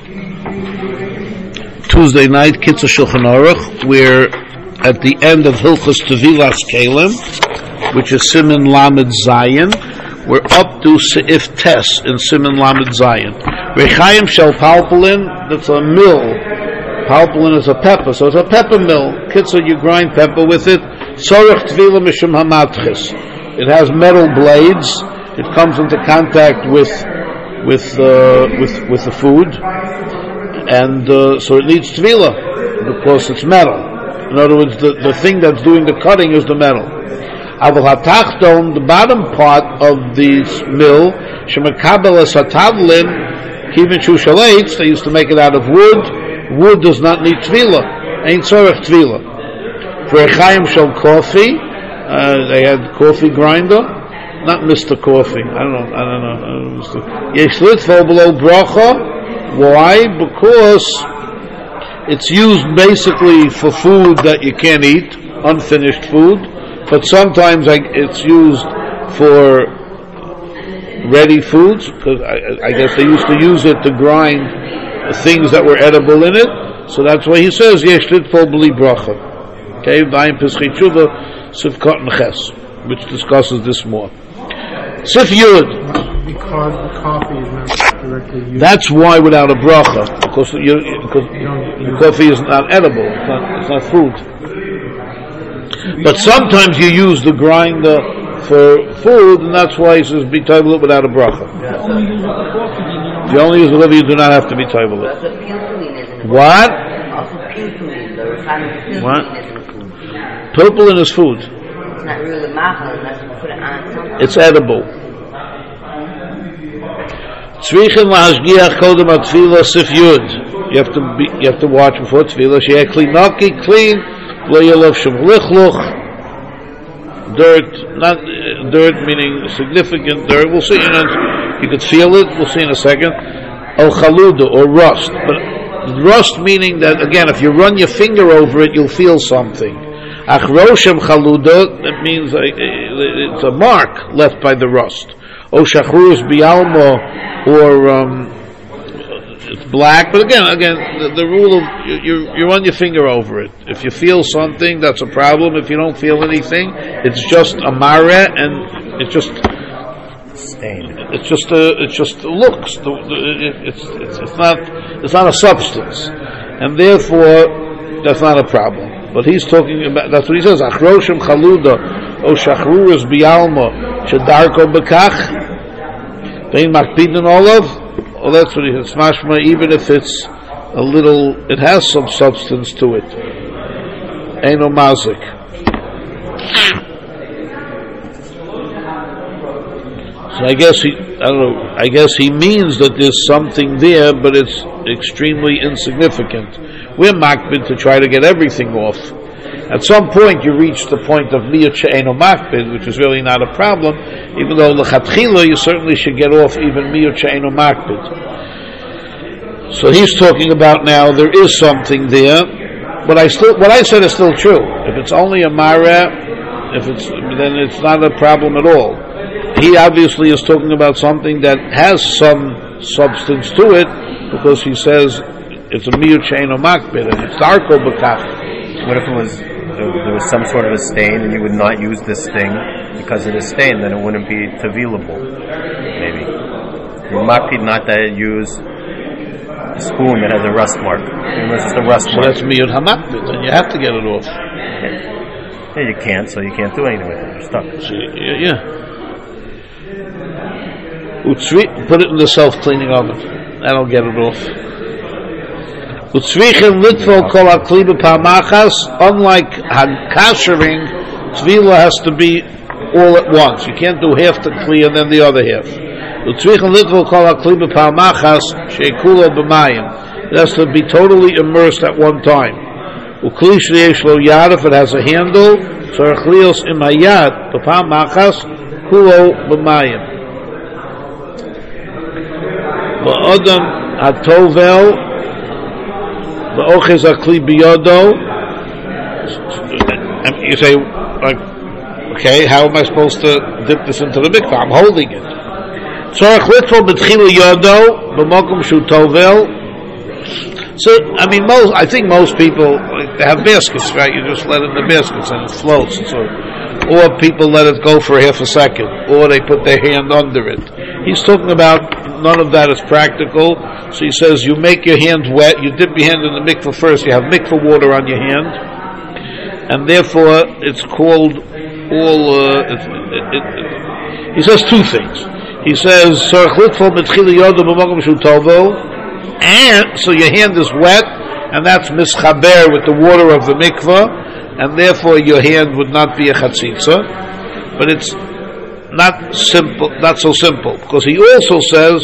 Tuesday night, Kitzur Shulchan Aruch. We're at the end of Hilchos Tevilas Kalim, which is Siman Lamed Zayin. We're up to Seif Tes in Siman Lamed Zayin. Rechaim Shel Palpulin, that's a mill. Palpulin is a pepper, so it's a pepper mill. Kitzur, you grind pepper with it. Sorach Tvila Mishum Hamatchis. It has metal blades. It comes into contact with the food, and so it needs tvila because it's metal. In other words, the thing that's doing the cutting is the metal. Aval hatachton, the bottom part of this mill, shemakabel es hatavlin, kivin shushalates, they used to make it out of wood. Wood does not need tvila. Ain't sorech tvila. For Echaim shel coffee, they had coffee grinder. Not Mr. Coffee. I don't know. Yesh litfol below bracha. Why? Because it's used basically for food that you can't eat, unfinished food. But sometimes it's used for ready foods, because I guess they used to use it to grind things that were edible in it. So that's why he says Yesh litfol below bracha. Okay, Vayim Pesach Tshuva Sivkot Neches, which discusses this more. Sif Yud. Because the coffee is not directly used. That's why without a bracha, because the coffee is not edible. It's not food. But sometimes you use the grinder for food, and that's why he says be table without a bracha. If you only use the liver, you do not have to be table. What? What? Purple is food. It's not really machal unless you put it on something. It's edible. Tzrichin lahashgiach kodem atfila sif yud. You have to watch before tefillah. Sheyeh klinaki clean. Lo yelav shem lichluch. Dirt, not dirt meaning significant dirt. We'll see. You could feel it. We'll see in a second. Al chaluda or rust. But rust meaning that again, if you run your finger over it, you'll feel something. Achroshem chaluda, that means it's a mark left by the rust. O shachrus bialmo, or it's black. But again, the rule of you run your finger over it. If you feel something, that's a problem. If you don't feel anything, it's just a mare, and it's just stain. It's just looks. It's not a substance, and therefore that's not a problem. But he's talking about, that's what he says, Achroshem chaluda, o shachrurus bialma, shadarko bekach, vein makpidin olav, well that's what he says, mashma, even if it's a little, it has some substance to it. Eino mazik. So I guess he means that there's something there, but it's extremely insignificant. We're makbid to try to get everything off. At some point you reach the point of miyut she'eino makbid, which is really not a problem, even though l'chatchila you certainly should get off even miyut she'eino makbid. So he's talking about now there is something there, but what I said is still true. If it's only a mara, then it's not a problem at all. He obviously is talking about something that has some substance to it, because he says it's a miyut she'eino makbid, and it's darko b'kach. What if there was some sort of a stain, and you would not use this thing because of the stain? Then it wouldn't be tevilable. Maybe you makbid not to use a spoon that has a rust mark. It's just a rust mark. So that's miyut hamakbid, and you have to get it off. Yeah, you can't. So you can't do anything with it. You're stuck. So, yeah. Put it in the self-cleaning oven. That'll get it off. Unlike kashering, tvila has to be all at once. You can't do half the kli and then the other half. It has to be totally immersed at one time. If it has a handle, Adam hatovel v'oches hakli biyodo. You say, like, okay, how am I supposed to dip this into the mikvah? I'm holding it. Tzorach litfol b'tchilu yodo b'mokum shu tovel So, I mean, I think most people, like, they have baskets, right? You just let it in the baskets and it floats. Or people let it go for half a second, or they put their hand under it. He's talking about none of that is practical. So he says you make your hand wet, you dip your hand in the mikveh first, you have mikveh water on your hand, and therefore it's called he says two things. He says, and so your hand is wet, and that's mischaber with the water of the mikveh, and therefore your hand would not be a chatzitza. But it's not simple, not so simple, because he also says,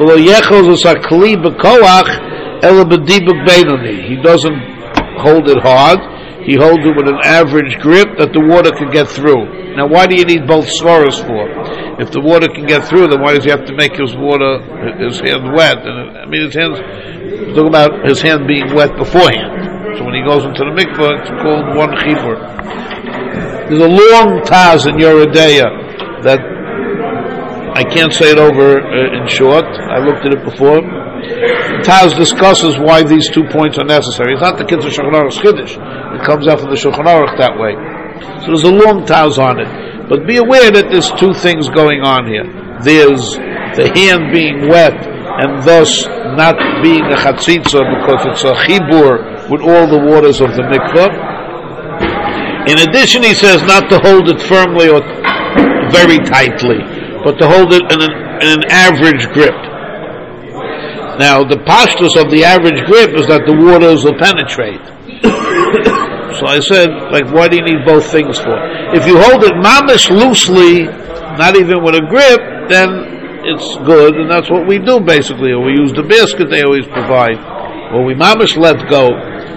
he doesn't hold it hard, he holds it with an average grip that the water can get through. Now, why do you need both svaras for? If the water can get through, then why does he have to make his hand wet? And his hands, talking about his hand being wet beforehand. So when he goes into the mikveh, it's called one chibur. There's a long taz in Yoredeya that I can't say it over in short. I looked at it before. Taz discusses why these 2 points are necessary. It's not the kids of Shulchan Aruch's Chiddush. It comes out from the Shulchan Aruch that way. So there's a long Taz on it. But be aware that there's two things going on here. There's the hand being wet and thus not being a chatzitza because it's a chibur with all the waters of the mikvah. In addition, he says not to hold it firmly or very tightly, but to hold it in an average grip. Now, the pashtus of the average grip is that the waters will penetrate. So I said, why do you need both things for? If you hold it mamish loosely, not even with a grip, then it's good, and that's what we do basically. Or we use the basket they always provide. Or we mamish let go.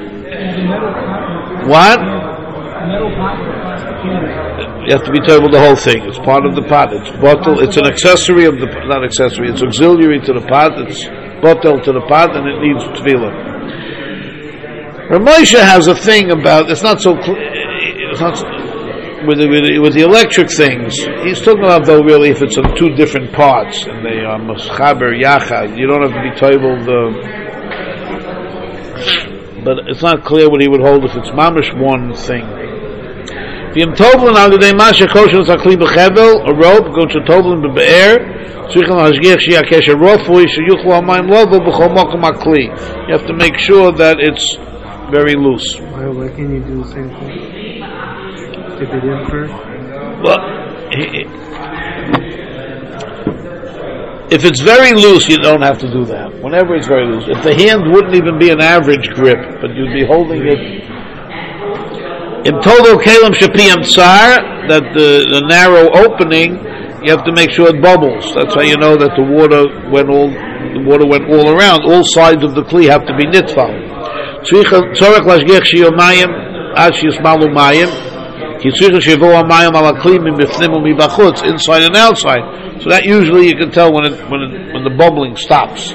What? You have to be told the whole thing. It's part of the pot. It's bottle. It's an accessory of the, not accessory, it's auxiliary to the pot. It's bottle to the pot, and it needs tefillah. Rav Moshe has a thing about, it's not so clear, it's not, with the electric things, he's talking about though really if it's on two different parts, and they are maschaber yachad, you don't have to be toivel but it's not clear what he would hold if it's mamish one thing. V'im tovlin al yedei mashe kosher zakli b'chevel, a rope, go to tovlin b'be'er, tzrichen hashgiach sheyah kesher rofui, sheyuchlu ha'mayim lovo b'chol mokum ha'kli. You have to make sure that it's very loose. Why can't you do the same thing? Dip it in first? Well, if it's very loose, you don't have to do that. Whenever it's very loose. If the hand wouldn't even be an average grip, but you'd be holding it in total kalim shapiyam tsar, that the narrow opening, you have to make sure it bubbles. That's how you know that the water went all around. All sides of the kli have to be nitfal. Tzorech lashgiach shiyo mayim ad shiyismalu mayim ki tzorech shivo mayim ala kli mibifnim umibachutz, inside and outside. So that usually you can tell when the bubbling stops.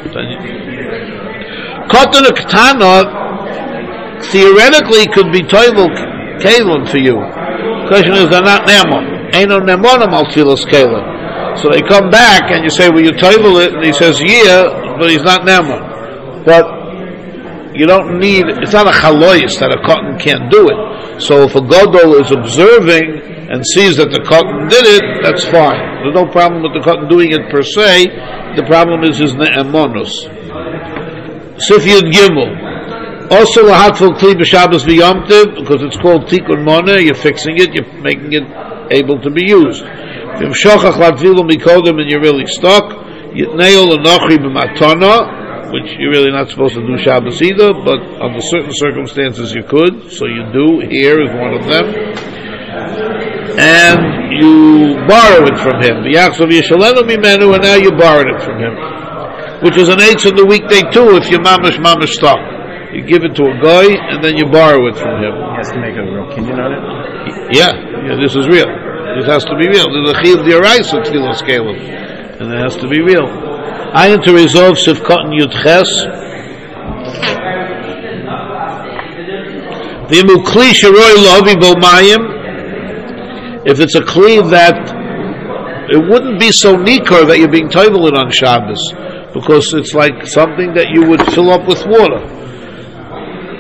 Kotan ketana theoretically could be toivel kalim for you. The question is they're not nemon. Eino nemonim al tfilas kalim. So they come back and you say, will you toivel it? And he says, yeah, but he's not nemon. But you don't need, it's not a chalois that a cotton can't do it. So if a gadol is observing and sees that the cotton did it, that's fine. There's no problem with the cotton doing it per se. The problem is his ne'emonus. Sifyud Gimel. Also lahatful kli b'Shabbos v'Yom Tov, because it's called tikkun moneh, you're fixing it, you're making it able to be used. V'im shochach latvilu mikodem, and you're really stuck. Yitneil l'nochri b'matana, which you're really not supposed to do Shabbos either, but under certain circumstances you could, so you do. Here is one of them. And you borrow it from him. V'yachsav yishalenu mimenu, and now you borrowed it from him. Which is an eighth of the weekday too, if you're mamish stuck. You give it to a guy, and then you borrow it from him. He has to make a real kinyan on it? Yeah, this is real. This has to be real. There's a chiv d'oraisa tefillas kalim, and it has to be real. Ayin to resolve sif cotton yudches. V'imu kli sheroi lovi bo mayim. If it's a kli that it wouldn't be so nikar that you're being toivel it on Shabbos, because it's like something that you would fill up with water.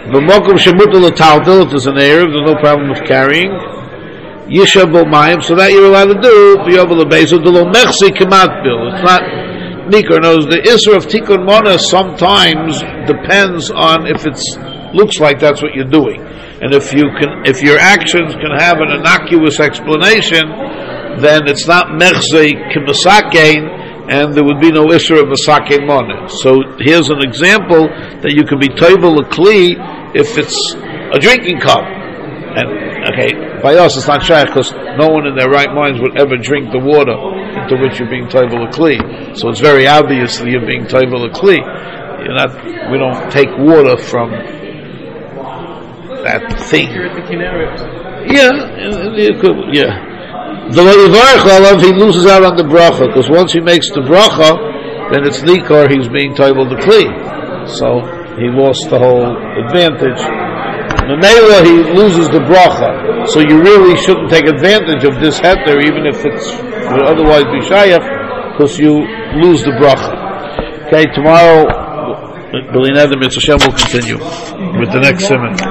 B'mokum shemutal l'taltel, if there's an Erev, there's no problem with carrying. Yisha b'mayim, so that you're allowed to do. V'yovel l'beizu d'lo mechsi kemat bil. It's not nikor. Knows the issue of tikkun mona sometimes depends on if it looks like that's what you're doing, and if your actions can have an innocuous explanation, then it's not mechsi kemasakein, and there would be no issue of masakein mona. So here's an example that you can be toivel a kli if it's a drinking cup. And okay, by us it's not shaykh because no one in their right minds would ever drink the water into which you're being toivel a kli. So it's very obvious that you're being toivel a kli. We don't take water from that thing. Yeah. The Yivarech, he loses out on the bracha because once he makes the bracha, then it's nikar. He's being toivel the kli. So he lost the whole advantage. Memela, he loses the bracha. So you really shouldn't take advantage of this heter, even if it would otherwise be shayach, because you lose the bracha. Okay, tomorrow, B'li Neder Mitzvah Hashem will continue with the next simon.